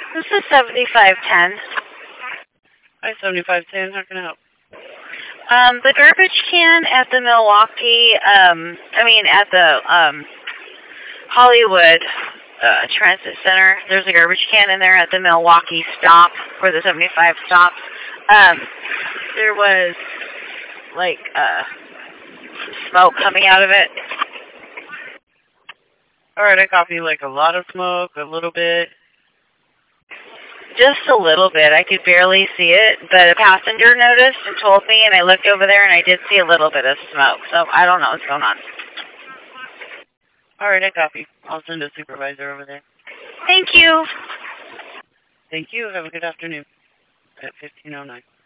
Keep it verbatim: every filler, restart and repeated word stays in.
This is seventy-five ten. Hi, seventy-five ten. How can I help? Um, the garbage can at the Milwaukee, um, I mean, at the um, Hollywood uh, Transit Center, there's a garbage can in there at the Milwaukee stop, where the seventy-five stops. Um, there was, like, uh, smoke coming out of it. Alright, I copy, like, a lot of smoke, a little bit. Just a little bit. I could barely see it, but a passenger noticed and told me, and I looked over there, and I did see a little bit of smoke. So I don't know what's going on. Alright, I copy. I'll send a supervisor over there. Thank you. Thank you. Have a good afternoon. At fifteen oh nine.